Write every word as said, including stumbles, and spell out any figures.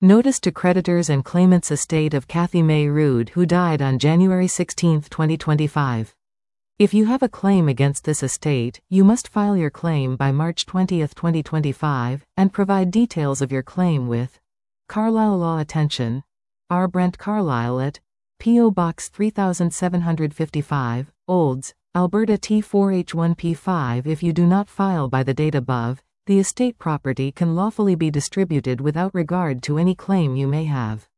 Notice to creditors and claimants estate of Kathy May Rood, who died on January sixteenth, twenty twenty-five. If you have a claim against this estate, you must file your claim by March twentieth, twenty twenty-five, and provide details of your claim with Carlisle Law Attention, R. Brent Carlisle at P O Box three seven five five, Olds, Alberta T four H one P five. If you do not file by the date above, the estate property can lawfully be distributed without regard to any claim you may have.